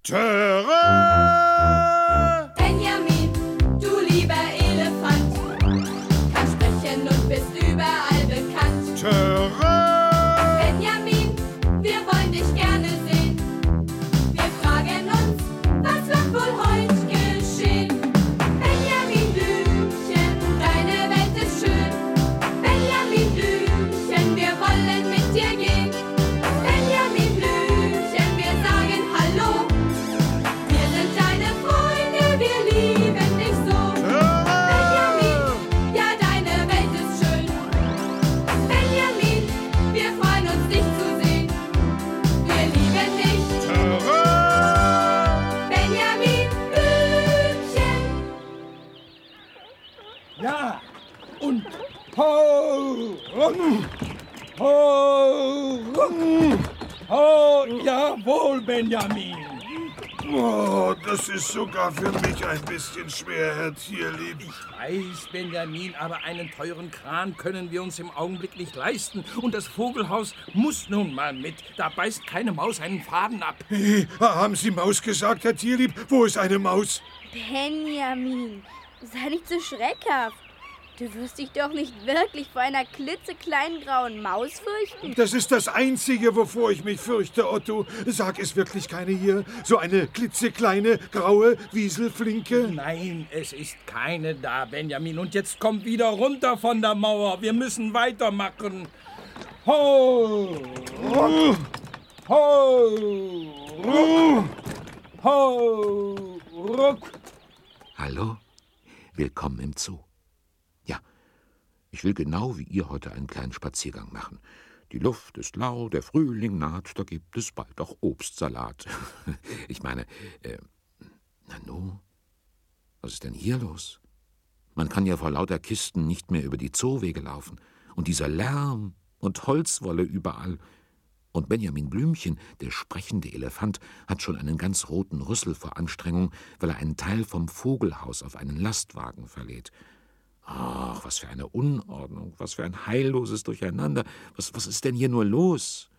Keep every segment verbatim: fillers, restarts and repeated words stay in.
Töre! Benjamin, du lieber Elefant, kannst sprechen und bist überall bekannt. Töre! Benjamin, wir wollen dich gerne sehen. Wir fragen uns, was wird wohl heute geschehen? Benjamin Blümchen, deine Welt ist schön. Benjamin Blümchen, wir wollen mit dir gehen. Benjamin Blümchen, wir sagen Hallo. Wir sind deine Freunde, wir lieben dich so. Benjamin, ja, deine Welt ist schön. Benjamin, wir freuen uns, dich zu sehen. Wir lieben dich. Töre! Benjamin Blümchen. Ja, und ho, rum, ho, rum, ho, jawohl, Benjamin. Oh, das ist sogar für mich ein bisschen schwer, Herr Tierlieb. Ich weiß, Benjamin, aber einen teuren Kran können wir uns im Augenblick nicht leisten. Und das Vogelhaus muss nun mal mit. Da beißt keine Maus einen Faden ab. Hey, haben Sie Maus gesagt, Herr Tierlieb? Wo ist eine Maus? Benjamin, sei nicht so schreckhaft. Du wirst dich doch nicht wirklich vor einer klitzekleinen grauen Maus fürchten. Das ist das Einzige, wovor ich mich fürchte, Otto. Sag, ist wirklich keine hier? So eine klitzekleine, graue Wieselflinke? Nein, es ist keine da, Benjamin. Und jetzt komm wieder runter von der Mauer. Wir müssen weitermachen. Ho! Ruck, ho! Ruck, ho! Ruck. Hallo, willkommen im Zoo. Ja, ich will genau wie ihr heute einen kleinen Spaziergang machen. Die Luft ist lau, der Frühling naht, da gibt es bald auch Obstsalat. Ich meine, äh, Nanu, was ist denn hier los? Man kann ja vor lauter Kisten nicht mehr über die Zoowege laufen. Und dieser Lärm und Holzwolle überall. Und Benjamin Blümchen, der sprechende Elefant, hat schon einen ganz roten Rüssel vor Anstrengung, weil er einen Teil vom Vogelhaus auf einen Lastwagen verlädt. Ach, was für eine Unordnung, was für ein heilloses Durcheinander. Was, was ist denn hier nur los?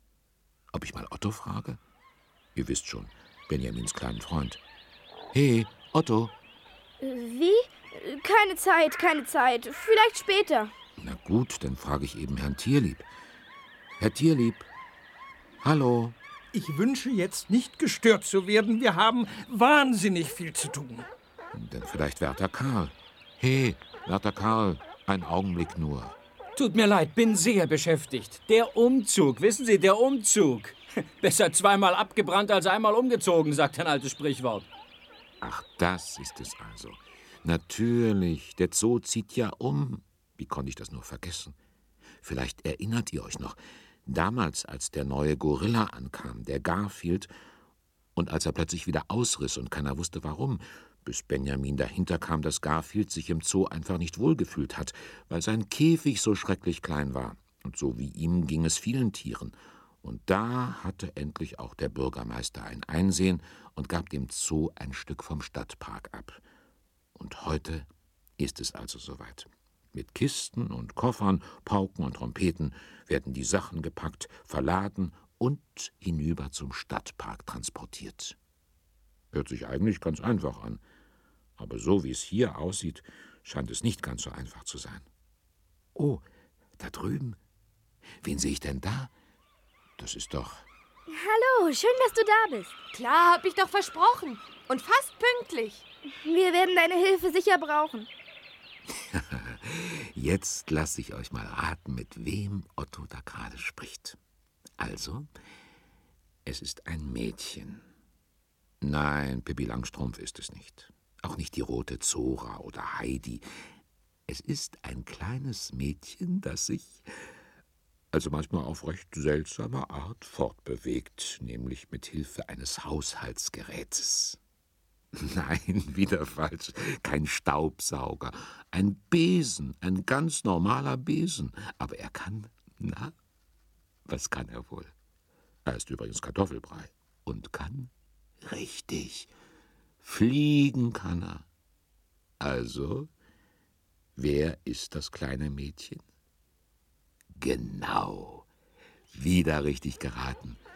Ob ich mal Otto frage? Ihr wisst schon, Benjamins kleinen Freund. Hey, Otto. Wie? Keine Zeit, keine Zeit. Vielleicht später. Na gut, dann frage ich eben Herrn Tierlieb. Herr Tierlieb, hallo. Ich wünsche jetzt nicht gestört zu werden. Wir haben wahnsinnig viel zu tun. Dann vielleicht Wärter Karl. Hey, Wärter Karl, ein Augenblick nur. Tut mir leid, bin sehr beschäftigt. Der Umzug, wissen Sie, der Umzug. Besser zweimal abgebrannt als einmal umgezogen, sagt ein altes Sprichwort. Ach, das ist es also. Natürlich, der Zoo zieht ja um. Wie konnte ich das nur vergessen? Vielleicht erinnert ihr euch noch, damals, als der neue Gorilla ankam, der Garfield, und als er plötzlich wieder ausriss und keiner wusste warum, bis Benjamin dahinter kam, dass Garfield sich im Zoo einfach nicht wohlgefühlt hat, weil sein Käfig so schrecklich klein war. Und so wie ihm ging es vielen Tieren. Und da hatte endlich auch der Bürgermeister ein Einsehen und gab dem Zoo ein Stück vom Stadtpark ab. Und heute ist es also soweit. Mit Kisten und Koffern, Pauken und Trompeten werden die Sachen gepackt, verladen und hinüber zum Stadtpark transportiert. Hört sich eigentlich ganz einfach an. Aber so wie es hier aussieht, scheint es nicht ganz so einfach zu sein. Oh, da drüben. Wen sehe ich denn da? Das ist doch... Hallo, schön, dass du da bist. Klar, hab ich doch versprochen. Und fast pünktlich. Wir werden deine Hilfe sicher brauchen. Jetzt lasse ich euch mal raten, mit wem Otto da gerade spricht. Also, es ist ein Mädchen. Nein, Pippi Langstrumpf ist es nicht. Auch nicht die rote Zora oder Heidi. Es ist ein kleines Mädchen, das sich, also manchmal auf recht seltsame Art, fortbewegt, nämlich mit Hilfe eines Haushaltsgerätes. Nein, wieder falsch. Kein Staubsauger. Ein Besen, ein ganz normaler Besen. Aber er kann, na, was kann er wohl? Er ist übrigens Kartoffelbrei und kann richtig. Fliegen kann er. Also, wer ist das kleine Mädchen? Genau. Wieder richtig geraten.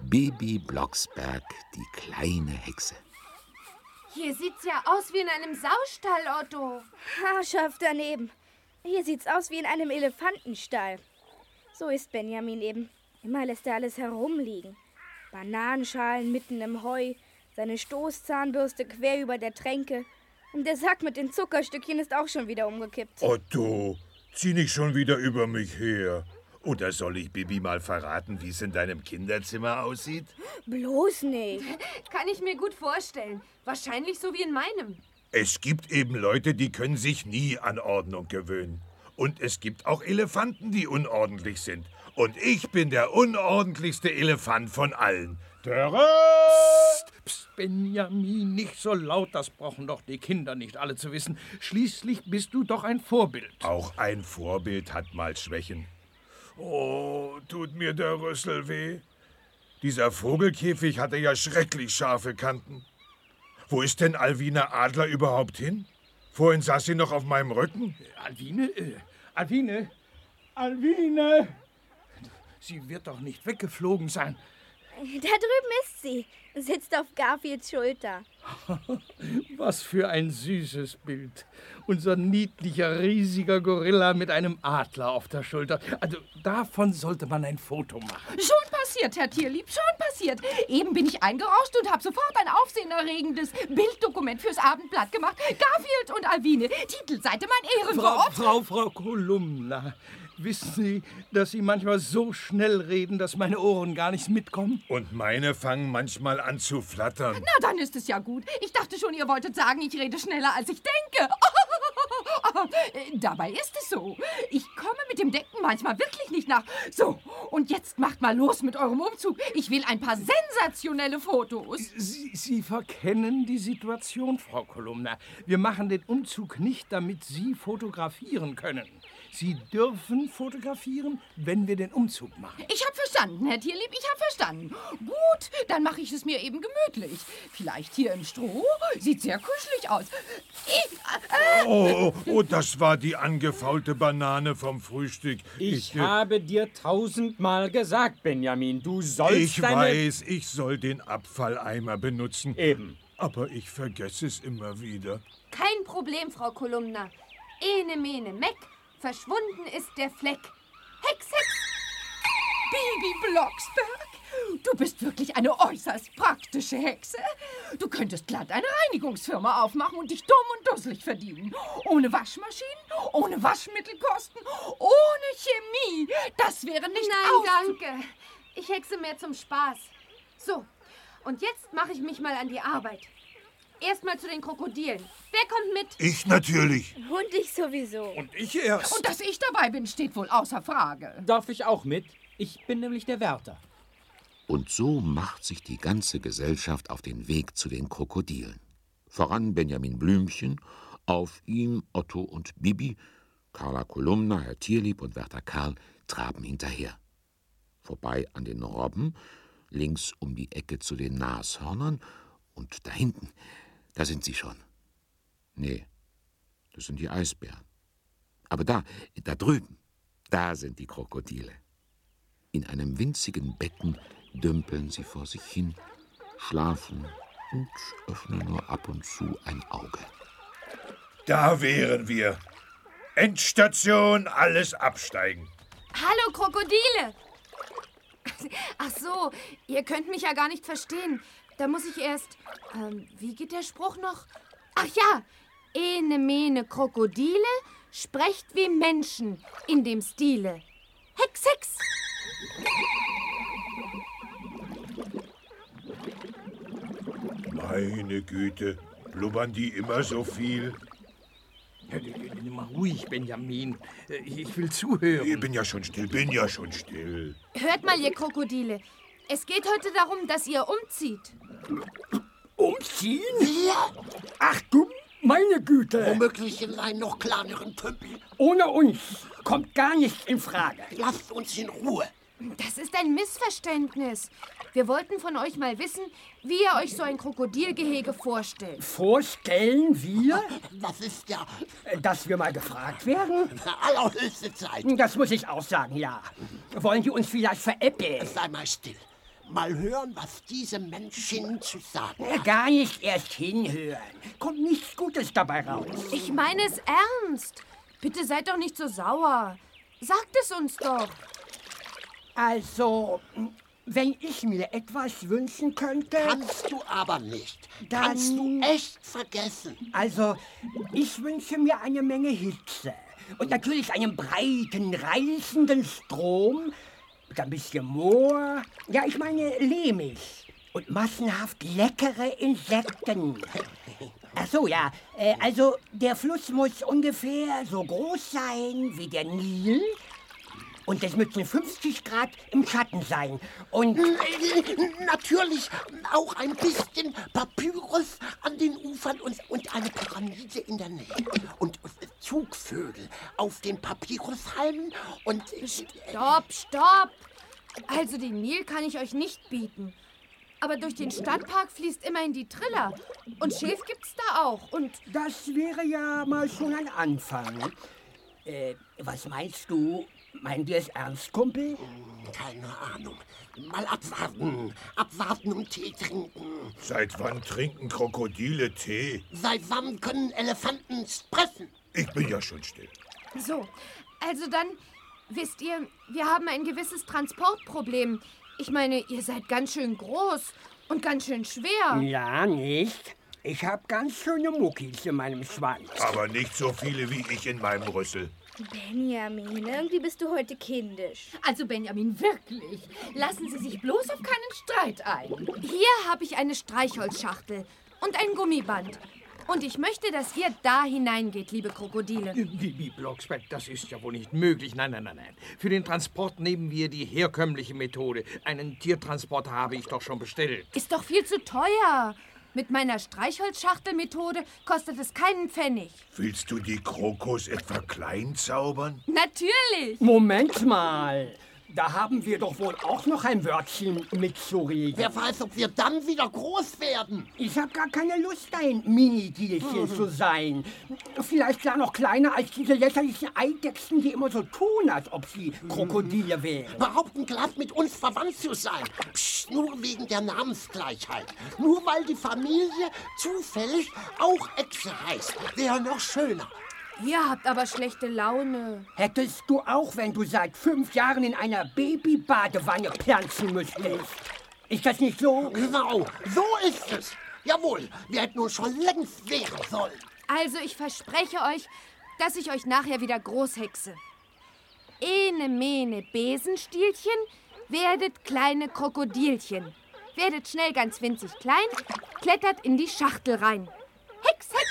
Bibi Blocksberg, die kleine Hexe. Hier sieht's ja aus wie in einem Saustall, Otto. Haarscharf daneben. Hier sieht's aus wie in einem Elefantenstall. So ist Benjamin eben. Immer lässt er alles herumliegen. Bananenschalen mitten im Heu, seine Stoßzahnbürste quer über der Tränke. Und der Sack mit den Zuckerstückchen ist auch schon wieder umgekippt. Otto, zieh nicht schon wieder über mich her. Oder soll ich Bibi mal verraten, wie es in deinem Kinderzimmer aussieht? Bloß nicht. Kann ich mir gut vorstellen. Wahrscheinlich so wie in meinem. Es gibt eben Leute, die können sich nie an Ordnung gewöhnen. Und es gibt auch Elefanten, die unordentlich sind. Und ich bin der unordentlichste Elefant von allen. Terrasse! Psst, psst, Benjamin, nicht so laut, das brauchen doch die Kinder nicht alle zu wissen. Schließlich bist du doch ein Vorbild. Auch ein Vorbild hat mal Schwächen. Oh, tut mir der Rüssel weh. Dieser Vogelkäfig hatte ja schrecklich scharfe Kanten. Wo ist denn Alwine Adler überhaupt hin? Vorhin saß sie noch auf meinem Rücken. Alwine? Äh, Alwine? Alwine! Sie wird doch nicht weggeflogen sein. Da drüben ist sie. Sitzt auf Garfields Schulter. Was für ein süßes Bild. Unser niedlicher, riesiger Gorilla mit einem Adler auf der Schulter. Also davon sollte man ein Foto machen. Schon passiert, Herr Tierlieb, schon passiert. Eben bin ich eingerauscht und habe sofort ein aufsehenerregendes Bilddokument fürs Abendblatt gemacht. Garfield und Alwine, Titelseite mein Ehrenwort. Frau, Frau, Frau Kolumna, wissen Sie, dass Sie manchmal so schnell reden, dass meine Ohren gar nicht mitkommen? Und meine fangen manchmal an zu flattern. Na, dann ist es ja gut. Ich dachte schon, ihr wolltet sagen, ich rede schneller, als ich denke. Aber äh, dabei ist es so. Ich komme mit dem Denken manchmal wirklich nicht nach. So, und jetzt macht mal los mit eurem Umzug. Ich will ein paar sensationelle Fotos. Sie, Sie verkennen die Situation, Frau Kolumna. Wir machen den Umzug nicht, damit Sie fotografieren können. Sie dürfen fotografieren, wenn wir den Umzug machen. Ich habe verstanden, Herr Tierlieb, ich habe verstanden. Gut, dann mache ich es mir eben gemütlich. Vielleicht hier im Stroh. Sieht sehr kuschelig aus. Ich, äh, Oh, oh, oh, das war die angefaulte Banane vom Frühstück. Ich äh, habe dir tausendmal gesagt, Benjamin, du sollst Ich deine... weiß, ich soll den Abfalleimer benutzen. Eben. Aber ich vergesse es immer wieder. Kein Problem, Frau Kolumna. Ene, mene, meck. Verschwunden ist der Fleck. Hex, Hex! Bibi Blocksberg, du bist wirklich eine äußerst praktische Hexe. Du könntest glatt eine Reinigungsfirma aufmachen und dich dumm und dusselig verdienen. Ohne Waschmaschinen, ohne Waschmittelkosten, ohne Chemie. Das wäre nicht Nein, aus... danke. Ich hexe mehr zum Spaß. So, und jetzt mache ich mich mal an die Arbeit. Erstmal zu den Krokodilen. Wer kommt mit? Ich natürlich. Und ich sowieso. Und ich erst. Und dass ich dabei bin, steht wohl außer Frage. Darf ich auch mit? Ich bin nämlich der Wärter. Und so macht sich die ganze Gesellschaft auf den Weg zu den Krokodilen. Voran Benjamin Blümchen, auf ihm Otto und Bibi, Carla Kolumna, Herr Tierlieb und Wärter Karl traben hinterher. Vorbei an den Robben, links um die Ecke zu den Nashörnern und da hinten, da sind sie schon. Nee, das sind die Eisbären. Aber da, da drüben, da sind die Krokodile. In einem winzigen Becken dümpeln sie vor sich hin, schlafen und öffnen nur ab und zu ein Auge. Da wären wir. Endstation, alles absteigen. Hallo, Krokodile! Ach so, ihr könnt mich ja gar nicht verstehen. Da muss ich erst... Ähm, wie geht der Spruch noch? Ach ja! Ene, mene, Krokodile, sprecht wie Menschen in dem Stile. Hex, Hex! Meine Güte, blubbern die immer so viel? Ja, mal ruhig, Benjamin. Ich will zuhören. Ich bin ja schon still, bin ja schon still. Hört mal, ihr Krokodile. Es geht heute darum, dass ihr umzieht. Umziehen? Wir? Ach du, meine Güte. Womöglich in einen noch kleineren Tümpel. Ohne uns kommt gar nichts in Frage. Lasst uns in Ruhe. Das ist ein Missverständnis. Wir wollten von euch mal wissen, wie ihr euch so ein Krokodilgehege vorstellt. Vorstellen wir, Das ist ja dass wir mal gefragt werden? allerhöchste Zeit. Das muss ich auch sagen, ja. Wollen Sie uns vielleicht veräppeln? Sei mal still. Mal hören, was diese Menschen zu sagen Äh, hat. Gar nicht erst hinhören. Kommt nichts Gutes dabei raus. Ich meine es ernst. Bitte seid doch nicht so sauer. Sagt es uns doch. Also, wenn ich mir etwas wünschen könnte... Kannst du aber nicht. Dann- Kannst du echt vergessen. Also, ich wünsche mir eine Menge Hitze. Und natürlich einen breiten, reißenden Strom. Und ein bisschen Moor. Ja, ich meine lehmig. Und massenhaft leckere Insekten. Ach so, ja. Äh, also, der Fluss muss ungefähr so groß sein wie der Nil. Und es müssen fünfzig Grad im Schatten sein. Und Natürlich auch ein bisschen Papyrus an den Ufern und, und eine Pyramide in der Nähe. Und Zugvögel auf den Papyrushalmen und... Stopp, stopp. Also den Nil kann ich euch nicht bieten. Aber durch den Stadtpark fließt immerhin die Triller. Und Schilf gibt's da auch. Und das wäre ja mal schon ein Anfang. Äh, was meinst du? Meinen wir es ernst, Kumpel? Keine Ahnung. Mal abwarten. Abwarten und Tee trinken. Seit wann trinken Krokodile Tee? Seit wann können Elefanten sprechen? Ich bin ja schon still. so, also dann, wisst ihr, wir haben ein gewisses Transportproblem. Ich meine, ihr seid ganz schön groß und ganz schön schwer. Ja, nicht? Ich habe ganz schöne Muckis in meinem Schwanz. Aber nicht so viele wie ich in meinem Rüssel. Benjamin, irgendwie bist du heute kindisch. Also Benjamin, wirklich. Lassen Sie sich bloß auf keinen Streit ein. Hier habe ich eine Streichholzschachtel und ein Gummiband. Und ich möchte, dass ihr da hineingeht, liebe Krokodile. Bibi Blocksberg, das ist ja wohl nicht möglich. Nein, nein, nein, nein. Für den Transport nehmen wir die herkömmliche Methode. Einen Tiertransporter habe ich doch schon bestellt. Ist doch viel zu teuer. Mit meiner Streichholzschachtelmethode kostet es keinen Pfennig. Willst du die Krokos etwa klein zaubern? Natürlich. Moment mal. Da haben wir doch wohl auch noch ein Wörtchen mitzureden. Wer weiß, ob wir dann wieder groß werden. Ich habe gar keine Lust, ein Mini-Dielchen zu sein. Vielleicht gar noch kleiner als diese lächerlichen Eidechsen, die immer so tun, als ob sie Krokodile wären. Behaupten glatt mit uns verwandt zu sein. Psst, nur wegen der Namensgleichheit. Nur weil die Familie zufällig auch Echse heißt. Wäre noch schöner. Ihr habt aber schlechte Laune. Hättest du auch, wenn du seit fünf Jahren in einer Babybadewanne planschen müsstest. Ist das nicht so? Genau, so ist es. Jawohl, wir hätten uns schon längst wehren sollen. Also ich verspreche euch, dass ich euch nachher wieder großhexe. Ene, mene, Besenstielchen, werdet kleine Krokodilchen. Werdet schnell ganz winzig klein, klettert in die Schachtel rein. Hex, Hex!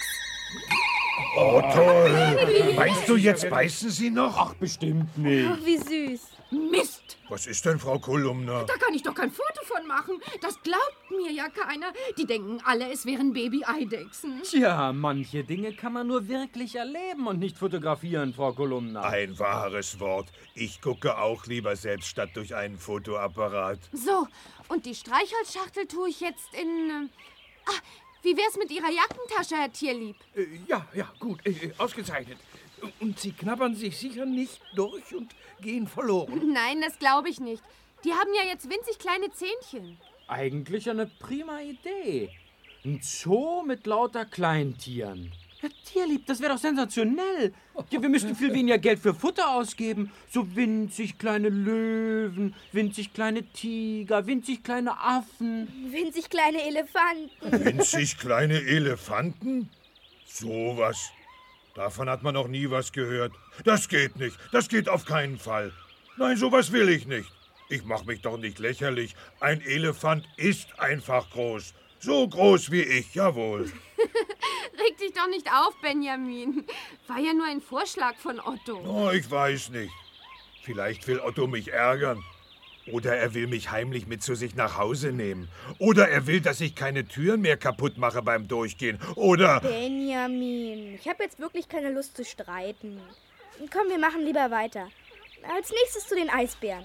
Oh, toll. Meinst du, jetzt beißen sie noch? Ach, bestimmt nicht. Ach, wie süß. Mist, Was ist denn, Frau Kolumna? da kann ich doch kein Foto von machen. Das glaubt mir ja keiner. Die denken alle, es wären Baby-Eidechsen. Tja, manche Dinge kann man nur wirklich erleben und nicht fotografieren, Frau Kolumna. Ein wahres Wort. Ich gucke auch lieber selbst statt durch einen Fotoapparat. So, und die Streichholzschachtel tue ich jetzt in... Äh, ah, wie wär's mit Ihrer Jackentasche, Herr Tierlieb? Äh, ja, ja, gut, äh, ausgezeichnet. Und Sie knabbern sich sicher nicht durch und gehen verloren. Nein, das glaube ich nicht. Die haben ja jetzt winzig kleine Zähnchen. Eigentlich eine prima Idee. Ein Zoo mit lauter Kleintieren. Ja, Tierlieb, das wäre doch sensationell. Ja, wir müssten viel weniger Geld für Futter ausgeben. So winzig kleine Löwen, winzig kleine Tiger, winzig kleine Affen. Winzig kleine Elefanten. Winzig kleine Elefanten? Sowas. Davon hat man noch nie was gehört. Das geht nicht. Das geht auf keinen Fall. Nein, sowas will ich nicht. Ich mach mich doch nicht lächerlich. Ein Elefant ist einfach groß. So groß wie ich, jawohl. Reg dich doch nicht auf, Benjamin. War ja nur ein Vorschlag von Otto. Oh, ich weiß nicht. Vielleicht will Otto mich ärgern. Oder er will mich heimlich mit zu sich nach Hause nehmen. Oder er will, dass ich keine Türen mehr kaputt mache beim Durchgehen. Oder... Benjamin, ich habe jetzt wirklich keine Lust zu streiten. Komm, wir machen lieber weiter. Als nächstes zu den Eisbären.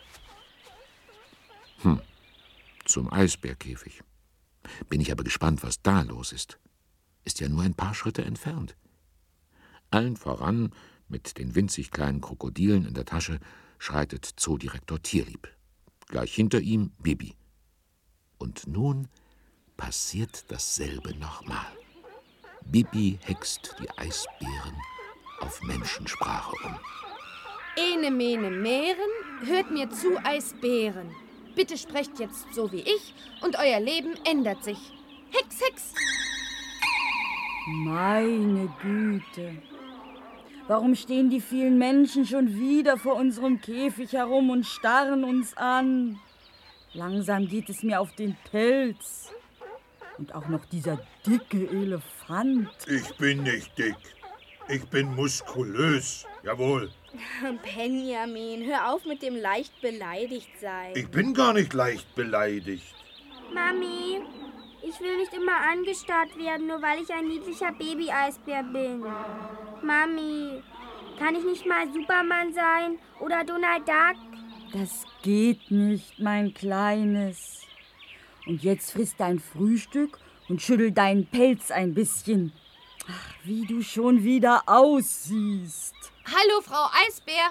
Hm, zum Eisbärkäfig. Bin ich aber gespannt, was da los ist. Ist ja nur ein paar Schritte entfernt. Allen voran, mit den winzig kleinen Krokodilen in der Tasche, schreitet Zoodirektor Tierlieb. Gleich hinter ihm Bibi, Und nun passiert dasselbe nochmal. Bibi hext die Eisbären auf Menschensprache um. Ene, mene, Meeren, hört mir zu, Eisbären. Bitte sprecht jetzt so wie ich und euer Leben ändert sich. Hex, Hex! Meine Güte. Warum stehen die vielen Menschen schon wieder vor unserem Käfig herum und starren uns an? Langsam geht es mir auf den Pelz. Und auch noch dieser dicke Elefant. Ich bin nicht dick. Ich bin muskulös. Jawohl. Benjamin, hör auf mit dem leicht beleidigt sein. Ich bin gar nicht leicht beleidigt. Mami, ich will nicht immer angestarrt werden, nur weil ich ein niedlicher Baby-Eisbär bin. Mami, kann ich nicht mal Superman sein oder Donald Duck? Das geht nicht, mein Kleines. Und jetzt friss dein Frühstück und schüttel deinen Pelz ein bisschen. Ach, wie du schon wieder aussiehst. Hallo, Frau Eisbär.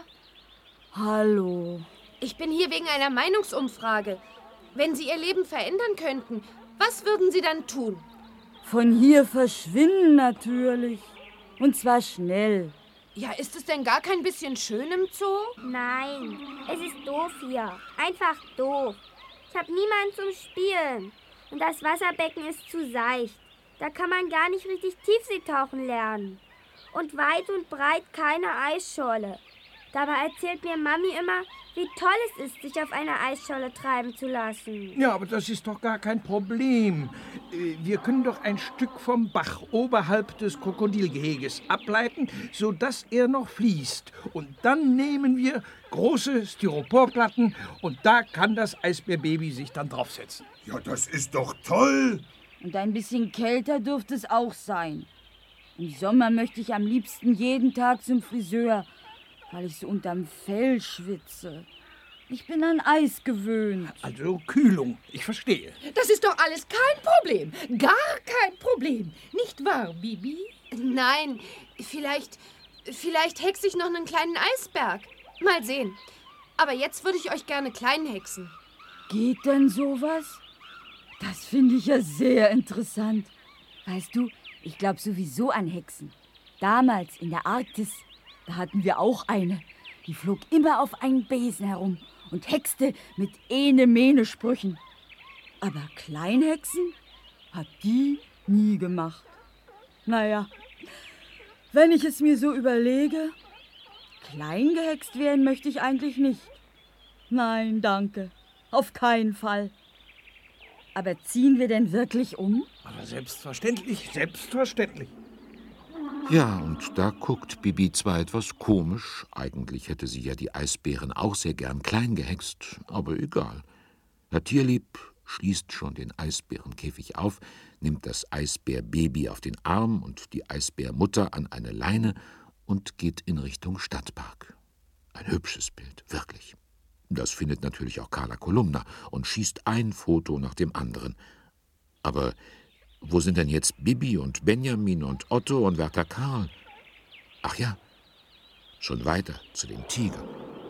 Hallo. Ich bin hier wegen einer Meinungsumfrage. Wenn Sie Ihr Leben verändern könnten, was würden Sie dann tun? Von hier verschwinden natürlich. Und zwar schnell. Ja, ist es denn gar kein bisschen schön im Zoo? Nein, es ist doof hier. Einfach doof. Ich habe niemanden zum Spielen. Und das Wasserbecken ist zu seicht. Da kann man gar nicht richtig Tiefseetauchen lernen. Und weit und breit keine Eisscholle. Dabei erzählt mir Mami immer, wie toll es ist, sich auf einer Eisscholle treiben zu lassen. Ja, aber das ist doch gar kein Problem. Äh, Wir können doch ein Stück vom Bach oberhalb des Krokodilgeheges ableiten, sodass er noch fließt. Und dann nehmen wir große Styroporplatten und da kann das Eisbärbaby sich dann draufsetzen. Ja, das ist doch toll. Und ein bisschen kälter dürfte es auch sein. Im Sommer möchte ich am liebsten jeden Tag zum Friseur, weil ich so unterm Fell schwitze. Ich bin an Eis gewöhnt. Also Kühlung, ich verstehe. Das ist doch alles kein Problem. Gar kein Problem. Nicht wahr, Bibi? Nein, vielleicht, vielleicht hexe ich noch einen kleinen Eisberg. Mal sehen. Aber jetzt würde ich euch gerne klein hexen. Geht denn sowas? Das finde ich ja sehr interessant. Weißt du, ich glaube sowieso an Hexen. Damals in der Arktis, da hatten wir auch eine. Die flog immer auf einen Besen herum und hexte mit Ene-Mene-Sprüchen. Aber Kleinhexen hat die nie gemacht. Naja, wenn ich es mir so überlege, klein gehext werden möchte ich eigentlich nicht. Nein, danke, auf keinen Fall. Aber ziehen wir denn wirklich um? Aber selbstverständlich, selbstverständlich. Ja, und da guckt Bibi zwar etwas komisch. Eigentlich hätte sie ja die Eisbären auch sehr gern klein gehext, aber egal. Herr Tierlieb schließt schon den Eisbärenkäfig auf, nimmt das Eisbärbaby auf den Arm und die Eisbärmutter an eine Leine und geht in Richtung Stadtpark. Ein hübsches Bild, wirklich. Das findet natürlich auch Carla Kolumna und schießt ein Foto nach dem anderen. Aber wo sind denn jetzt Bibi und Benjamin und Otto und Werther Karl? Ach ja, schon weiter zu den Tigern.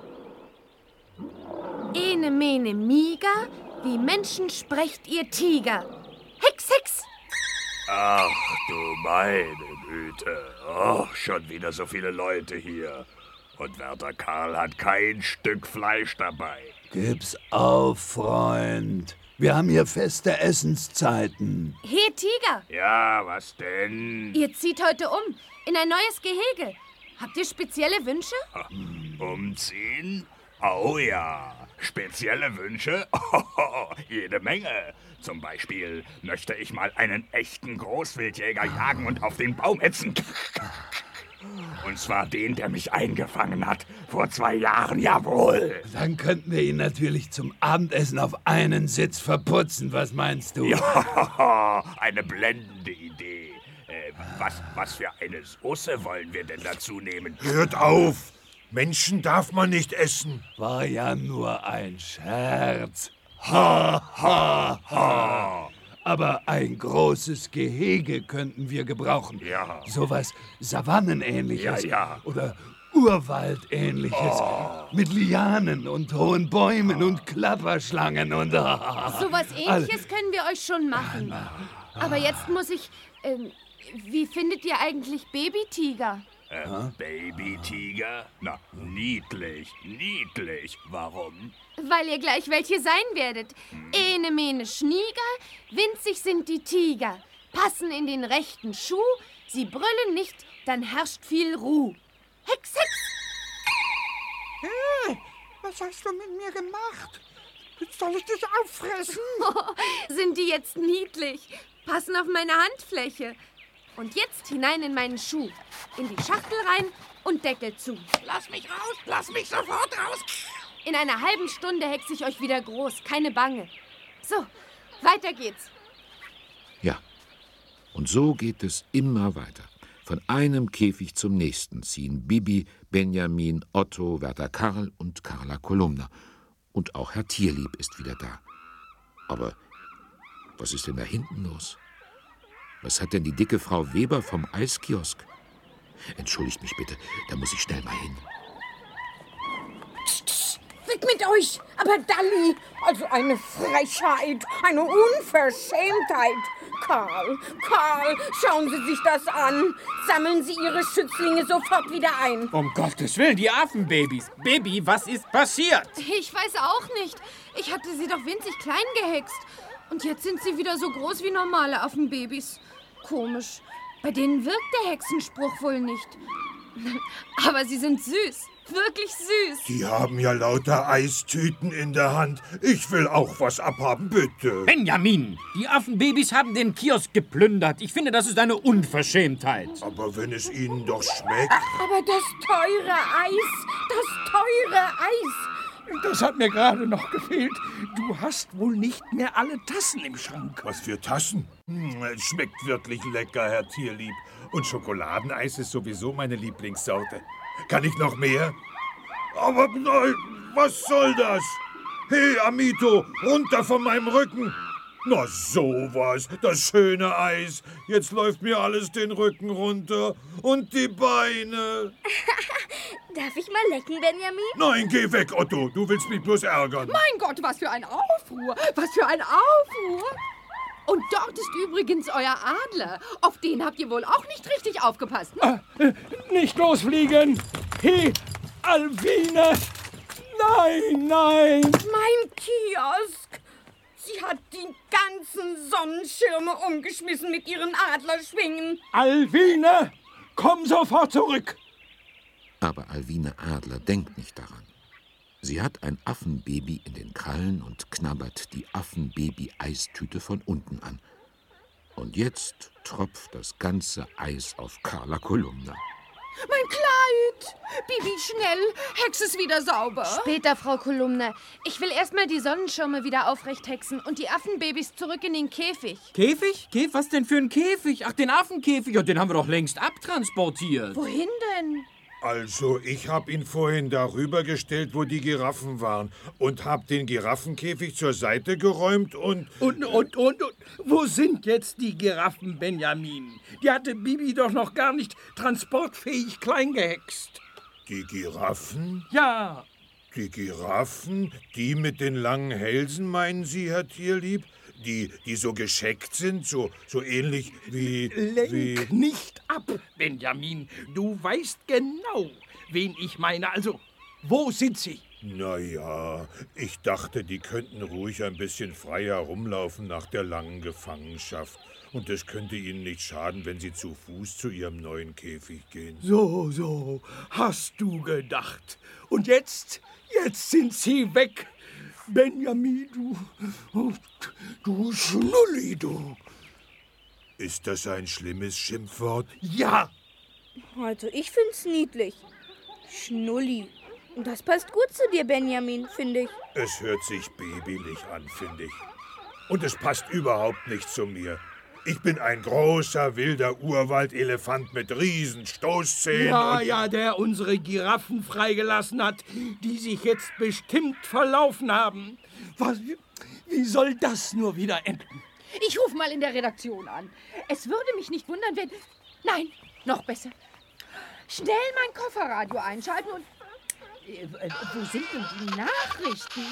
Ene, mene, miga, wie Menschen sprecht ihr Tiger. Hex, Hex! Ach du meine Güte. Oh, schon wieder so viele Leute hier. Und Werther Karl hat kein Stück Fleisch dabei. Gib's auf, Freund. Wir haben hier feste Essenszeiten. Hey, Tiger! Ja, was denn? Ihr zieht heute um, in ein neues Gehege. Habt ihr spezielle Wünsche? Umziehen? Oh ja. Spezielle Wünsche? Oh, jede Menge. Zum Beispiel möchte ich mal einen echten Großwildjäger jagen und auf den Baum hetzen. Und zwar den, der mich eingefangen hat. Vor zwei Jahren, jawohl. Dann könnten wir ihn natürlich zum Abendessen auf einen Sitz verputzen. Was meinst du? Ja, eine blendende Idee. Äh, was, was für eine Soße wollen wir denn dazu nehmen? Hört auf! Menschen darf man nicht essen. War ja nur ein Scherz. Ha, ha, ha. Aber ein großes Gehege könnten wir gebrauchen. Ja. Sowas Savannenähnliches. Ja, ja. Oder Urwaldähnliches. Oh. Mit Lianen und hohen Bäumen und Klapperschlangen und... Oh, So was Ähnliches können wir euch schon machen. Aber jetzt muss ich... Ähm, wie findet ihr eigentlich Babytiger? Äh, Babytiger? Na, niedlich, niedlich. Warum? Weil ihr gleich welche sein werdet. Ene mene Schnieger, winzig sind die Tiger. Passen in den rechten Schuh, sie brüllen nicht, dann herrscht viel Ruh. Hex, Hex! Hey, was hast du mit mir gemacht? Soll ich dich auffressen? Oh, sind die jetzt niedlich? Passen auf meine Handfläche. Und jetzt hinein in meinen Schuh. In die Schachtel rein und Deckel zu. Lass mich raus! Lass mich sofort raus! In einer halben Stunde hexe ich euch wieder groß. Keine Bange. So, weiter geht's. Ja, und so geht es immer weiter. Von einem Käfig zum nächsten ziehen Bibi, Benjamin, Otto, Werther Karl und Carla Kolumna. Und auch Herr Tierlieb ist wieder da. Aber was ist denn da hinten los? Was hat denn die dicke Frau Weber vom Eiskiosk? Entschuldigt mich bitte, da muss ich schnell mal hin. Weg mit euch! Aber Dalli, also eine Frechheit, eine Unverschämtheit. Karl, Karl, schauen Sie sich das an. Sammeln Sie Ihre Schützlinge sofort wieder ein. Um Gottes Willen, die Affenbabys. Baby, was ist passiert? Ich weiß auch nicht. Ich hatte sie doch winzig klein gehext. Und jetzt sind sie wieder so groß wie normale Affenbabys. Komisch. Bei denen wirkt der Hexenspruch wohl nicht. Aber sie sind süß. Wirklich süß. Die haben ja lauter Eistüten in der Hand. Ich will auch was abhaben, bitte. Benjamin, die Affenbabys haben den Kiosk geplündert. Ich finde, das ist eine Unverschämtheit. Aber wenn es ihnen doch schmeckt. Aber das teure Eis, das teure Eis. Das hat mir gerade noch gefehlt. Du hast wohl nicht mehr alle Tassen im Schrank. Was für Tassen? Hm, es schmeckt wirklich lecker, Herr Tierlieb. Und Schokoladeneis ist sowieso meine Lieblingssorte. Kann ich noch mehr? Aber nein, was soll das? Hey, Amito, runter von meinem Rücken. Na sowas, das schöne Eis. Jetzt läuft mir alles den Rücken runter und die Beine. Darf ich mal lecken, Benjamin? Nein, geh weg, Otto. Du willst mich bloß ärgern. Mein Gott, was für ein Aufruhr! Was für ein Aufruhr! Und dort ist übrigens euer Adler. Auf den habt ihr wohl auch nicht richtig aufgepasst. Ne? Äh, nicht losfliegen! Hey, Alwine! Nein, nein! Mein Kiosk! Sie hat die ganzen Sonnenschirme umgeschmissen mit ihren Adlerschwingen. Alwine, komm sofort zurück! Aber Alwine Adler denkt nicht daran. Sie hat ein Affenbaby in den Krallen und knabbert die Affenbaby-Eistüte von unten an. Und jetzt tropft das ganze Eis auf Carla Kolumna. Mein Kleid! Bibi, schnell! Hex es wieder sauber. Später, Frau Kolumna. Ich will erst mal die Sonnenschirme wieder aufrecht hexen und die Affenbabys zurück in den Käfig. Käfig? Käfig? Was denn für ein Käfig? Ach, den Affenkäfig. Ja, den haben wir doch längst abtransportiert. Wohin denn? Also, ich hab ihn vorhin darüber gestellt, wo die Giraffen waren. Und hab den Giraffenkäfig zur Seite geräumt und... Und, und, und, und, wo sind jetzt die Giraffen, Benjamin? Die hatte Bibi doch noch gar nicht transportfähig klein gehext. Die Giraffen? Ja. Die Giraffen? Die mit den langen Hälsen, meinen Sie, Herr Tierlieb? Die, die so gescheckt sind, so, so ähnlich wie... Lenk wie nicht ab, Benjamin. Du weißt genau, wen ich meine. Also, wo sind sie? Na ja, ich dachte, die könnten ruhig ein bisschen frei herumlaufen nach der langen Gefangenschaft. Und es könnte ihnen nicht schaden, wenn sie zu Fuß zu ihrem neuen Käfig gehen. So, so, hast du gedacht. Und jetzt, jetzt sind sie weg. Benjamin, du, du, du Schnulli, du. Ist das ein schlimmes Schimpfwort? Ja. Also, ich find's niedlich. Schnulli. Und das passt gut zu dir, Benjamin, finde ich. Es hört sich babylich an, finde ich. Und es passt überhaupt nicht zu mir. Ich bin ein großer, wilder Urwaldelefant mit riesen Stoßzähnen. Ja, und ja, der unsere Giraffen freigelassen hat, die sich jetzt bestimmt verlaufen haben. Was, wie soll das nur wieder enden? Ich ruf mal in der Redaktion an. Es würde mich nicht wundern, wenn... Nein, noch besser. schnell mein Kofferradio einschalten und... Äh, wo sind denn die Nachrichten?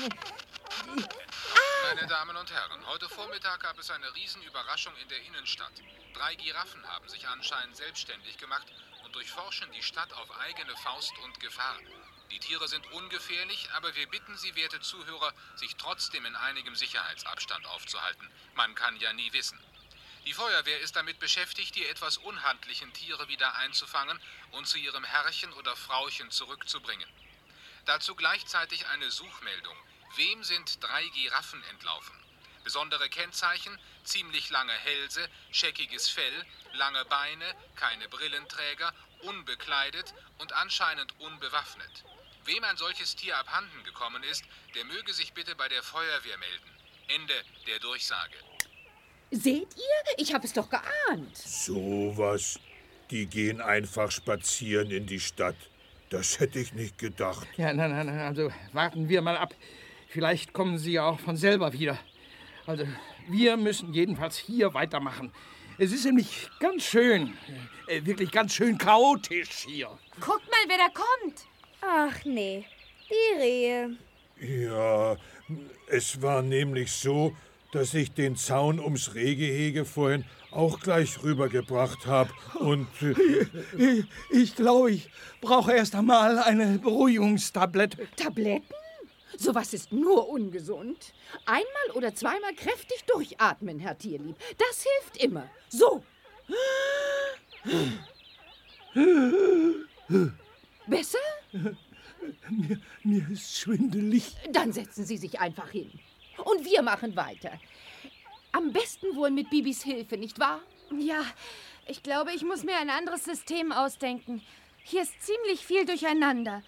Meine Damen und Herren, heute Vormittag gab es eine Riesenüberraschung in der Innenstadt. Drei Giraffen haben sich anscheinend selbstständig gemacht und durchforschen die Stadt auf eigene Faust und Gefahr. Die Tiere sind ungefährlich, aber wir bitten Sie, werte Zuhörer, sich trotzdem in einigem Sicherheitsabstand aufzuhalten. Man kann ja nie wissen. Die Feuerwehr ist damit beschäftigt, die etwas unhandlichen Tiere wieder einzufangen und zu ihrem Herrchen oder Frauchen zurückzubringen. Dazu gleichzeitig eine Suchmeldung. Wem sind drei Giraffen entlaufen? Besondere Kennzeichen, ziemlich lange Hälse, scheckiges Fell, lange Beine, keine Brillenträger, unbekleidet und anscheinend unbewaffnet. Wem ein solches Tier abhanden gekommen ist, der möge sich bitte bei der Feuerwehr melden. Ende der Durchsage. Seht ihr? Ich habe es doch geahnt. So was. Die gehen einfach spazieren in die Stadt. Das hätte ich nicht gedacht. Ja, nein, nein, nein, also warten wir mal ab. Vielleicht kommen sie ja auch von selber wieder. Also, wir müssen jedenfalls hier weitermachen. Es ist nämlich ganz schön, äh, wirklich ganz schön chaotisch hier. Guckt mal, wer da kommt. Ach nee, die Rehe. Ja, es war nämlich so, dass ich den Zaun ums Rehgehege vorhin auch gleich rübergebracht habe und... Äh, ich glaube, ich brauche erst einmal eine Beruhigungstablette. Tabletten? Sowas ist nur ungesund. Einmal oder zweimal kräftig durchatmen, Herr Tierlieb. Das hilft immer. So. Besser? Mir, mir ist schwindelig. Dann setzen Sie sich einfach hin. Und wir machen weiter. Am besten wohl mit Bibis Hilfe, nicht wahr? Ja, ich glaube, ich muss mir ein anderes System ausdenken. Hier ist ziemlich viel durcheinander.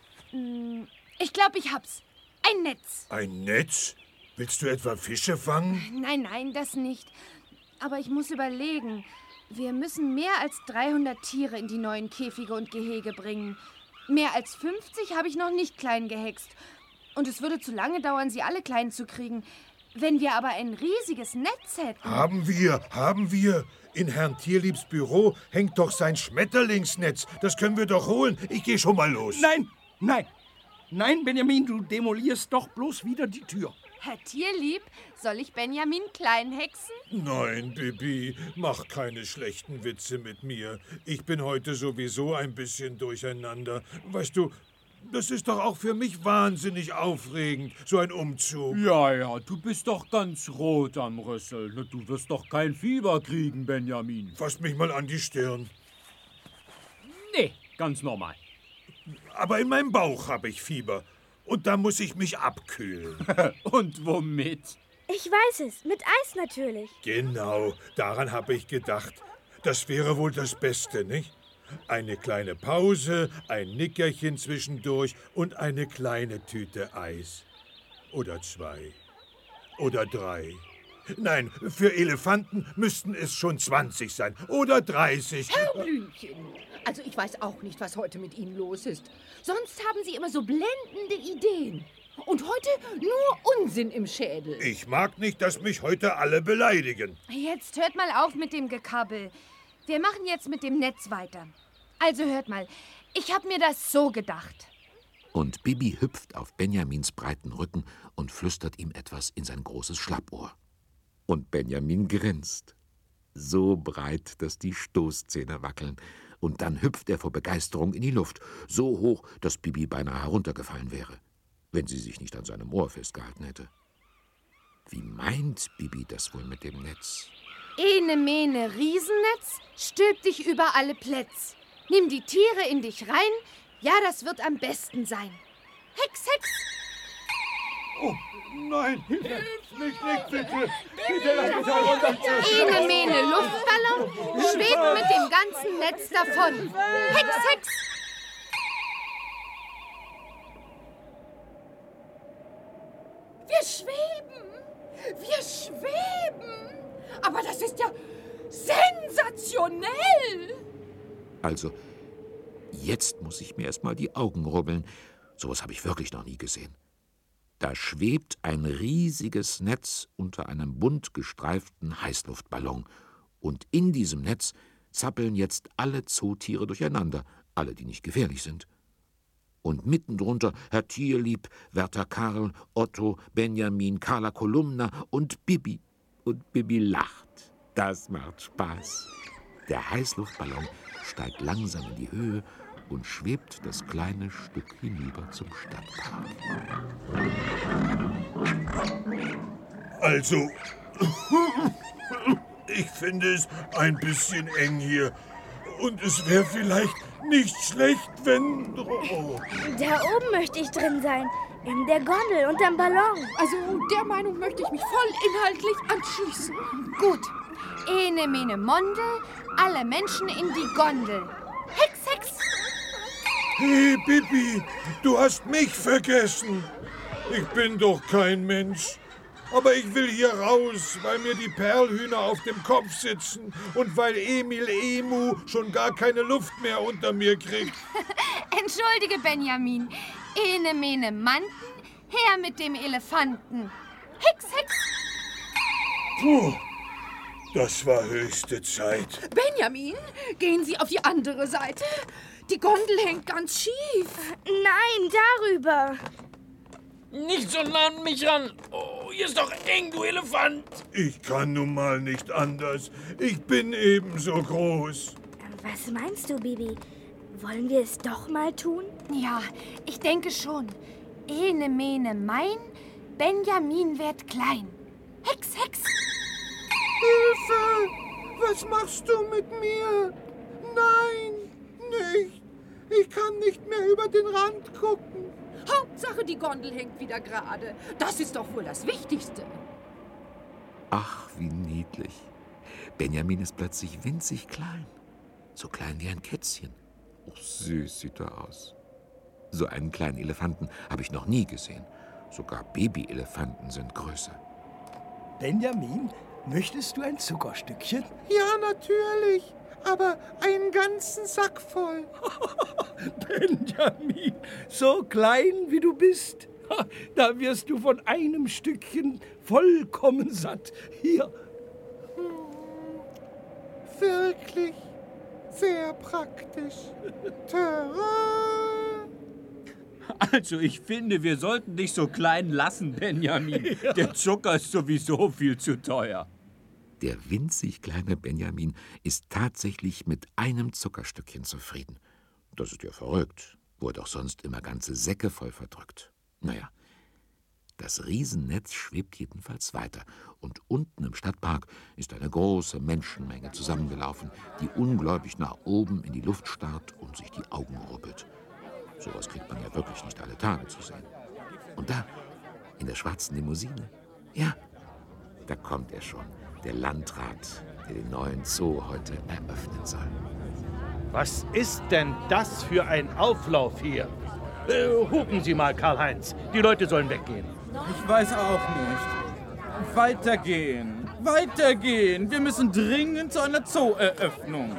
Ich glaube, ich hab's. Ein Netz. Ein Netz? Willst du etwa Fische fangen? Nein, nein, das nicht. Aber ich muss überlegen. Wir müssen mehr als dreihundert Tiere in die neuen Käfige und Gehege bringen. Mehr als fünfzig habe ich noch nicht klein gehext. Und es würde zu lange dauern, sie alle klein zu kriegen. Wenn wir aber ein riesiges Netz hätten... Haben wir, haben wir. In Herrn Tierliebs Büro hängt doch sein Schmetterlingsnetz. Das können wir doch holen. Ich gehe schon mal los. Nein, nein. Nein, Benjamin, du demolierst doch bloß wieder die Tür. Herr Tierlieb, soll ich Benjamin klein hexen? Nein, Bibi, mach keine schlechten Witze mit mir. Ich bin heute sowieso ein bisschen durcheinander. Weißt du, das ist doch auch für mich wahnsinnig aufregend, so ein Umzug. Ja, ja, du bist doch ganz rot am Rüssel. Du wirst doch kein Fieber kriegen, Benjamin. Fass mich mal an die Stirn. Nee, ganz normal. Aber in meinem Bauch habe ich Fieber. Und da muss ich mich abkühlen. Und womit? Ich weiß es, mit Eis natürlich. Genau, daran habe ich gedacht. Das wäre wohl das Beste, nicht? Eine kleine Pause, ein Nickerchen zwischendurch und eine kleine Tüte Eis. Oder zwei. Oder drei. Nein, für Elefanten müssten es schon zwanzig sein. Oder dreißig. Herr Blümchen, also ich weiß auch nicht, was heute mit Ihnen los ist. Sonst haben Sie immer so blendende Ideen. Und heute nur Unsinn im Schädel. Ich mag nicht, dass mich heute alle beleidigen. Jetzt hört mal auf mit dem Gekabbel. Wir machen jetzt mit dem Netz weiter. Also hört mal, ich habe mir das so gedacht. Und Bibi hüpft auf Benjamins breiten Rücken und flüstert ihm etwas in sein großes Schlappohr. Und Benjamin grinst. So breit, dass die Stoßzähne wackeln. Und dann hüpft er vor Begeisterung in die Luft, so hoch, dass Bibi beinahe heruntergefallen wäre, wenn sie sich nicht an seinem Ohr festgehalten hätte. Wie meint Bibi das wohl mit dem Netz? Ene mene Riesennetz, stülp dich über alle Plätz. Nimm die Tiere in dich rein, ja, das wird am besten sein. Hex, Hex! Oh, nein, hilf nicht, nicht, bitte. Bitte, lass mich herunter. Ene mene Luftballon, schweben mit dem ganzen Netz davon. Hex, Hex! Wir schweben! Wir schweben! Aber das ist ja sensationell! Also, jetzt muss ich mir erst mal die Augen rubbeln. Sowas habe ich wirklich noch nie gesehen. Da schwebt ein riesiges Netz unter einem bunt gestreiften Heißluftballon. Und in diesem Netz zappeln jetzt alle Zootiere durcheinander. alle, die nicht gefährlich sind. Und mitten drunter Herr Tierlieb, Wärter Karl, Otto, Benjamin, Carla Kolumna und Bibi. Und Bibi lacht. Das macht Spaß. Der Heißluftballon steigt langsam in die Höhe und schwebt das kleine Stück hinüber zum Stadtpark. Also, ich finde es ein bisschen eng hier. Und es wäre vielleicht nicht schlecht, wenn... Oh. Da oben möchte ich drin sein. In der Gondel unterm Ballon. Also der Meinung möchte ich mich voll inhaltlich anschließen. Gut. Ene, mene, Mondel, alle Menschen in die Gondel. Hex, Hex! Hey, Bibi, du hast mich vergessen. Ich bin doch kein Mensch. Aber ich will hier raus, weil mir die Perlhühner auf dem Kopf sitzen und weil Emil Emu schon gar keine Luft mehr unter mir kriegt. Entschuldige, Benjamin. Ene, mene, Manten, her mit dem Elefanten. Hex, Hex! Puh, das war höchste Zeit. Benjamin, gehen Sie auf die andere Seite. Die Gondel hängt ganz schief. Nein, darüber. Nicht so nah an mich ran. Oh, hier ist doch eng, du Elefant. Ich kann nun mal nicht anders. Ich bin ebenso groß. Was meinst du, Bibi? Wollen wir es doch mal tun? Ja, ich denke schon. Ene, mene, mein, Benjamin wird klein. Hex, Hex! Hilfe! Was machst du mit mir? Nein, nicht. Ich kann nicht mehr über den Rand gucken. Hauptsache, die Gondel hängt wieder gerade. Das ist doch wohl das Wichtigste. Ach, wie niedlich. Benjamin ist plötzlich winzig klein. So klein wie ein Kätzchen. Oh, süß sieht er aus. So einen kleinen Elefanten habe ich noch nie gesehen. Sogar Babyelefanten sind größer. Benjamin, möchtest du ein Zuckerstückchen? Ja, natürlich. Aber einen ganzen Sack voll. Benjamin, so klein wie du bist, da wirst du von einem Stückchen vollkommen satt. Hier. Wirklich sehr praktisch. Tada! Also, ich finde, wir sollten dich so klein lassen, Benjamin. Ja. Der Zucker ist sowieso viel zu teuer. Der winzig kleine Benjamin ist tatsächlich mit einem Zuckerstückchen zufrieden. Das ist ja verrückt, wo er doch sonst immer ganze Säcke voll verdrückt. Naja, das Riesennetz schwebt jedenfalls weiter. Und unten im Stadtpark ist eine große Menschenmenge zusammengelaufen, die ungläubig nach oben in die Luft starrt und sich die Augen rubbelt. Sowas kriegt man ja wirklich nicht alle Tage zu sehen. Und da, in der schwarzen Limousine, ja, da kommt er schon. Der Landrat, der den neuen Zoo heute eröffnen soll. Was ist denn das für ein Auflauf hier? Äh, hupen Sie mal, Karl-Heinz. Die Leute sollen weggehen. Ich weiß auch nicht. Weitergehen, weitergehen. Wir müssen dringend zu einer Zoo-Eröffnung.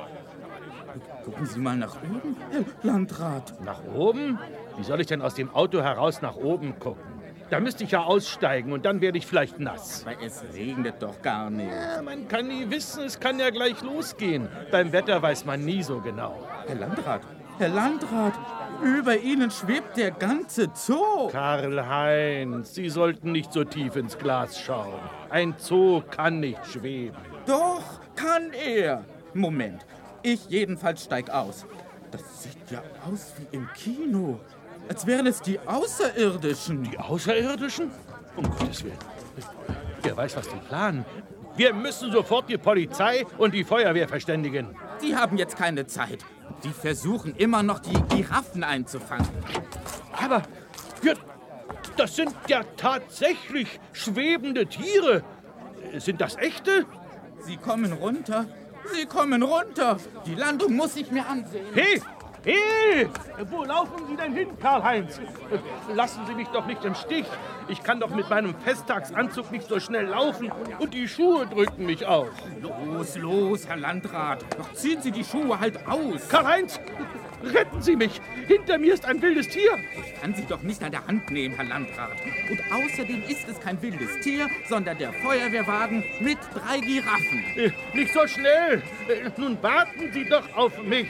Gucken Sie mal nach oben, Herr Landrat. Nach oben? Wie soll ich denn aus dem Auto heraus nach oben gucken? Da müsste ich ja aussteigen und dann werde ich vielleicht nass. Weil es regnet doch gar nicht. Ja, man kann nie wissen, es kann ja gleich losgehen. Beim Wetter weiß man nie so genau. Herr Landrat, Herr Landrat, über Ihnen schwebt der ganze Zoo. Karl-Heinz, Sie sollten nicht so tief ins Glas schauen. Ein Zoo kann nicht schweben. Doch, kann er. Moment, ich jedenfalls steig aus. Das sieht ja aus wie im Kino. Als wären es die Außerirdischen. Die Außerirdischen? Um Gottes Willen. Wer weiß, was die planen. Wir müssen sofort die Polizei und die Feuerwehr verständigen. Die haben jetzt keine Zeit. Die versuchen immer noch, die Giraffen einzufangen. Aber ja, das sind ja tatsächlich schwebende Tiere. Sind das echte? Sie kommen runter. Sie kommen runter. Die Landung muss ich mir ansehen. Hey! Hey! Wo laufen Sie denn hin, Karl-Heinz? Lassen Sie mich doch nicht im Stich. Ich kann doch mit meinem Festtagsanzug nicht so schnell laufen und die Schuhe drücken mich auf. Los, los, Herr Landrat. Doch ziehen Sie die Schuhe halt aus. Karl-Heinz, retten Sie mich. Hinter mir ist ein wildes Tier. Ich kann Sie doch nicht an der Hand nehmen, Herr Landrat. Und außerdem ist es kein wildes Tier, sondern der Feuerwehrwagen mit drei Giraffen. Äh, nicht so schnell. Äh, nun warten Sie doch auf mich.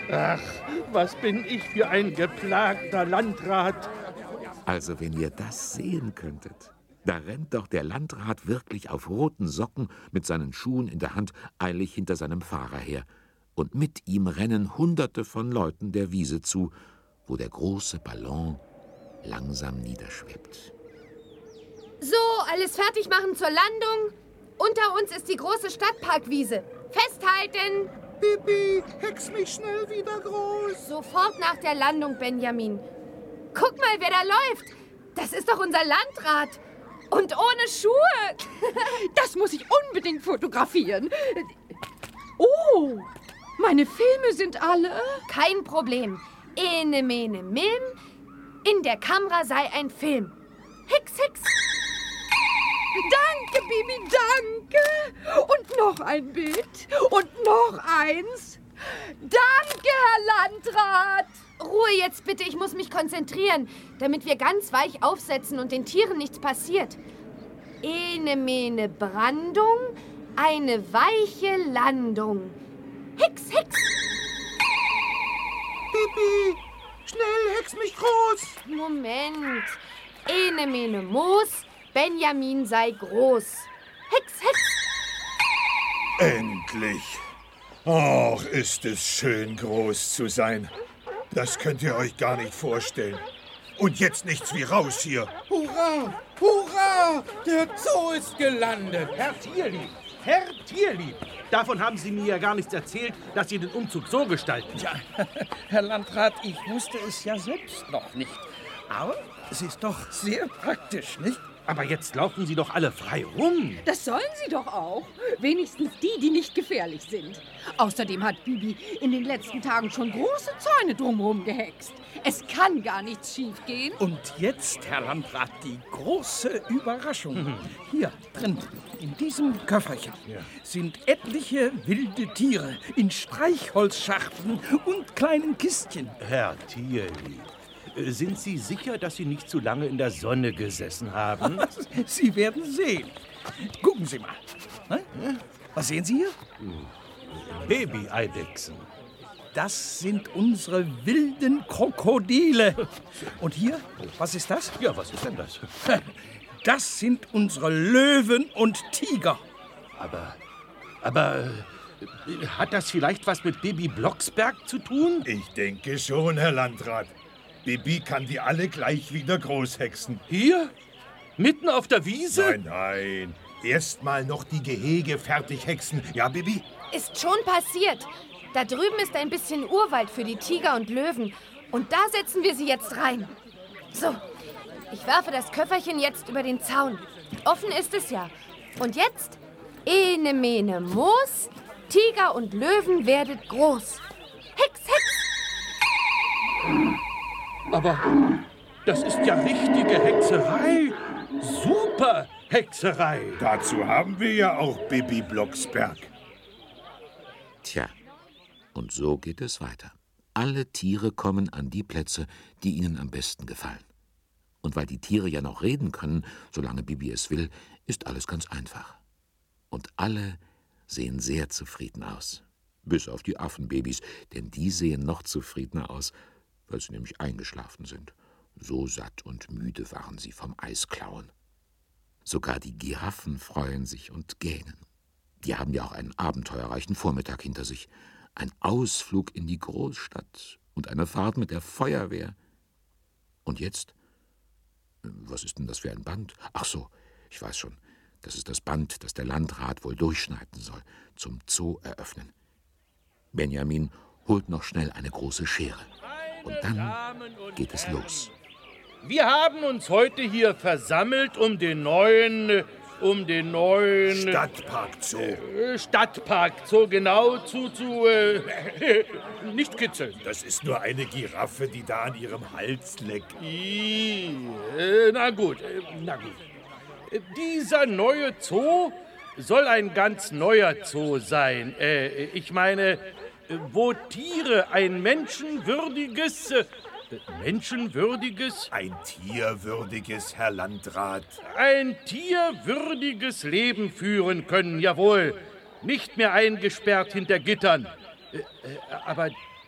Ach, was bin ich für ein geplagter Landrat. Also, wenn ihr das sehen könntet. Da rennt doch der Landrat wirklich auf roten Socken mit seinen Schuhen in der Hand eilig hinter seinem Fahrer her. Und mit ihm rennen Hunderte von Leuten der Wiese zu, wo der große Ballon langsam niederschwebt. So, alles fertig machen zur Landung. Unter uns ist die große Stadtparkwiese. Festhalten! Bibi, hex mich schnell wieder groß. Sofort nach der Landung, Benjamin. Guck mal, wer da läuft. Das ist doch unser Landrat. Und ohne Schuhe. Das muss ich unbedingt fotografieren. Oh, meine Filme sind alle. Kein Problem. Ene, mene, mim. In der Kamera sei ein Film. Hix, hix. Danke, Bibi, danke. Und noch ein Bild. Und noch eins. Danke, Herr Landrat. Ruhe jetzt bitte, ich muss mich konzentrieren, damit wir ganz weich aufsetzen und den Tieren nichts passiert. Ene, mene, Brandung, eine weiche Landung. Hix, hix. Bibi, schnell, hex mich groß. Moment. Ene, mene, Moos, Benjamin sei groß. Hex, hex. Endlich. Ach, ist es schön, groß zu sein. Das könnt ihr euch gar nicht vorstellen. Und jetzt nichts wie raus hier. Hurra! Hurra! Der Zoo ist gelandet. Herr Tierlieb, Herr Tierlieb, davon haben Sie mir ja gar nichts erzählt, dass Sie den Umzug so gestalten. Ja, Herr Landrat, ich wusste es ja selbst noch nicht. Aber es ist doch sehr praktisch, nicht? Aber jetzt laufen Sie doch alle frei rum. Das sollen sie doch auch. Wenigstens die, die nicht gefährlich sind. Außerdem hat Bibi in den letzten Tagen schon große Zäune drumherum gehext. Es kann gar nichts schiefgehen. Und jetzt, Herr Landrat, die große Überraschung. Mhm. Hier drin, in diesem Köfferchen, ja, sind etliche wilde Tiere in Streichholzschachteln und kleinen Kistchen. Herr Tierlieb, sind Sie sicher, dass Sie nicht zu lange in der Sonne gesessen haben? Sie werden sehen. Gucken Sie mal. Was sehen Sie hier? Babyeidechsen. Das sind unsere wilden Krokodile. Und hier, was ist das? Ja, was ist denn das? Das sind unsere Löwen und Tiger. Aber, aber hat das vielleicht was mit Bibi Blocksberg zu tun? Ich denke schon, Herr Landrat. Bibi kann die alle gleich wieder großhexen. Hier? Mitten auf der Wiese? Nein, nein. Erst mal noch die Gehege fertig hexen. Ja, Bibi? Ist schon passiert. Da drüben ist ein bisschen Urwald für die Tiger und Löwen. Und da setzen wir sie jetzt rein. So, ich werfe das Köfferchen jetzt über den Zaun. Offen ist es ja. Und jetzt, ene, mene, Moos, Tiger und Löwen werdet groß. Hex, hex! Aber das ist ja richtige Hexerei. Super Hexerei. Dazu haben wir ja auch Bibi Blocksberg. Tja, und so geht es weiter. Alle Tiere kommen an die Plätze, die ihnen am besten gefallen. Und weil die Tiere ja noch reden können, solange Bibi es will, ist alles ganz einfach. Und alle sehen sehr zufrieden aus. Bis auf die Affenbabys, denn die sehen noch zufriedener aus, weil sie nämlich eingeschlafen sind. So satt und müde waren sie vom Eisklauen. Sogar die Giraffen freuen sich und gähnen. Die haben ja auch einen abenteuerreichen Vormittag hinter sich. Ein Ausflug in die Großstadt und eine Fahrt mit der Feuerwehr. Und jetzt? Was ist denn das für ein Band? Ach so, ich weiß schon. Das ist das Band, das der Landrat wohl durchschneiden soll, zum Zoo eröffnen. Benjamin holt noch schnell eine große Schere. Und dann geht es los. Wir haben uns heute hier versammelt, um den neuen, um den neuen... Stadtpark Zoo. Äh, Stadtpark Zoo, genau, zu, zu, äh, nicht kitzeln. Das ist nur eine Giraffe, die da an ihrem Hals leckt. I, äh, na gut, äh, na gut. Dieser neue Zoo soll ein ganz neuer Zoo sein. Äh, ich meine, wo Tiere ein menschenwürdiges... Äh, menschenwürdiges? Ein tierwürdiges, Herr Landrat. Ein tierwürdiges Leben führen können, jawohl. Nicht mehr eingesperrt hinter Gittern. Äh, äh, aber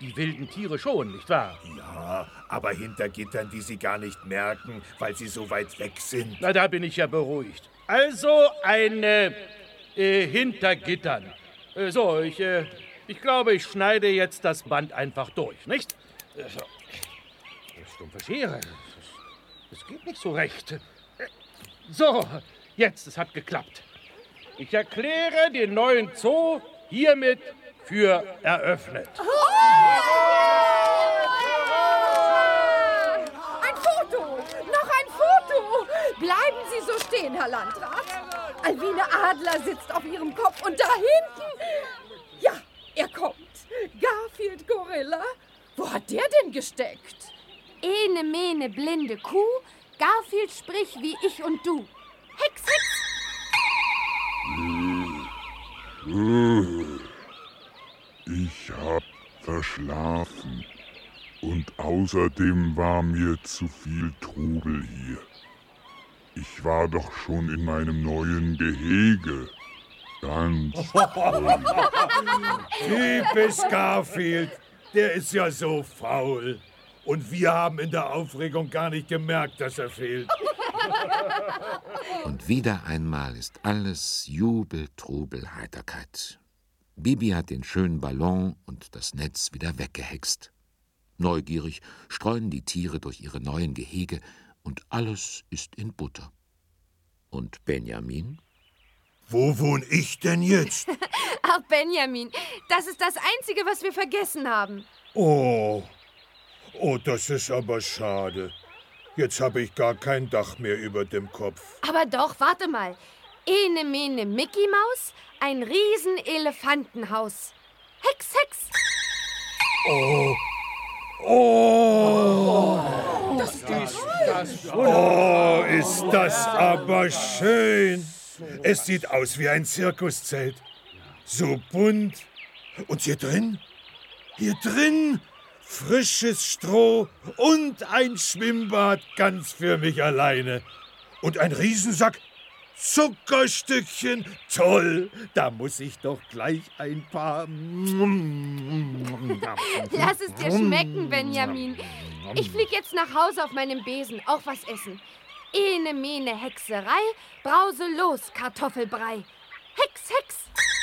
die wilden Tiere schon, nicht wahr? Ja, aber hinter Gittern, die sie gar nicht merken, weil sie so weit weg sind. Na, da bin ich ja beruhigt. Also ein äh, äh, hinter Gittern. Äh, so, ich, äh, ich glaube, ich schneide jetzt das Band einfach durch, nicht? Äh, so. Stumpfe Schere. Das geht nicht so recht. Äh, so, jetzt, es hat geklappt. Ich erkläre den neuen Zoo hiermit für eröffnet. Ein Foto! Noch ein Foto! Bleiben Sie so stehen, Herr Landrat. Alwine Adler sitzt auf ihrem Kopf und da hinten... Ja, er kommt. Garfield Gorilla. Wo hat der denn gesteckt? Ene, mene, blinde Kuh. Garfield sprich wie ich und du. Hex, Hex! Ich hab verschlafen. Und außerdem war mir zu viel Trubel hier. Ich war doch schon in meinem neuen Gehege. Ganz toll. Typisch Garfield. Der ist ja so faul. Und wir haben in der Aufregung gar nicht gemerkt, dass er fehlt. Und wieder einmal ist alles Jubel, Trubel, Heiterkeit. Bibi hat den schönen Ballon und das Netz wieder weggehext. Neugierig streuen die Tiere durch ihre neuen Gehege und alles ist in Butter. Und Benjamin? Wo wohne ich denn jetzt? Ach, Benjamin, das ist das Einzige, was wir vergessen haben. Oh, oh, das ist aber schade. Jetzt habe ich gar kein Dach mehr über dem Kopf. Aber doch, warte mal. Ene, mene, Mickey Maus, ein Riesenelefantenhaus. Hex, Hex! Oh, oh, Das ist das oh, ist das aber schön. Es sieht aus wie ein Zirkuszelt. So bunt. Und hier drin? Hier drin? Frisches Stroh und ein Schwimmbad ganz für mich alleine. Und ein Riesensack Zuckerstückchen. Toll, da muss ich doch gleich ein paar... Lass es dir schmecken, Benjamin. Ich flieg jetzt nach Hause auf meinem Besen, auch was essen. Ene, mene, Hexerei, brause los, Kartoffelbrei. Hex, Hex!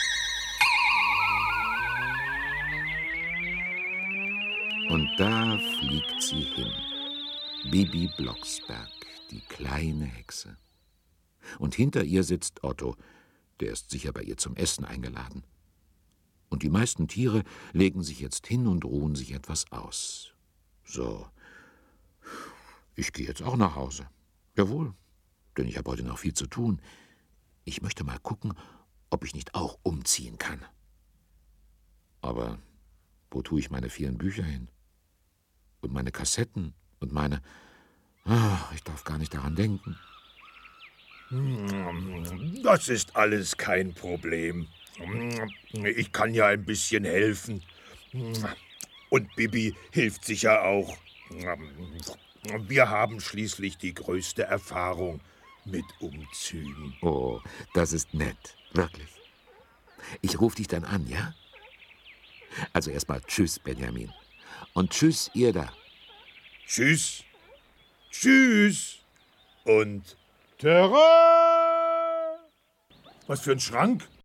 Und da fliegt sie hin. Bibi Blocksberg, die kleine Hexe. Und hinter ihr sitzt Otto, der ist sicher bei ihr zum Essen eingeladen. Und die meisten Tiere legen sich jetzt hin und ruhen sich etwas aus. So, ich gehe jetzt auch nach Hause. Jawohl, denn ich habe heute noch viel zu tun. Ich möchte mal gucken, ob ich nicht auch umziehen kann. Aber wo tue ich meine vielen Bücher hin? Und meine Kassetten und meine... Ach, ich darf gar nicht daran denken. Das ist alles kein Problem. Ich kann ja ein bisschen helfen. Und Bibi hilft sicher auch. Wir haben schließlich die größte Erfahrung mit Umzügen. Oh, das ist nett, wirklich. Ich rufe dich dann an, ja? Also erstmal tschüss, Benjamin. Und tschüss, ihr da. Tschüss. Tschüss. Und Terra! Was für ein Schrank?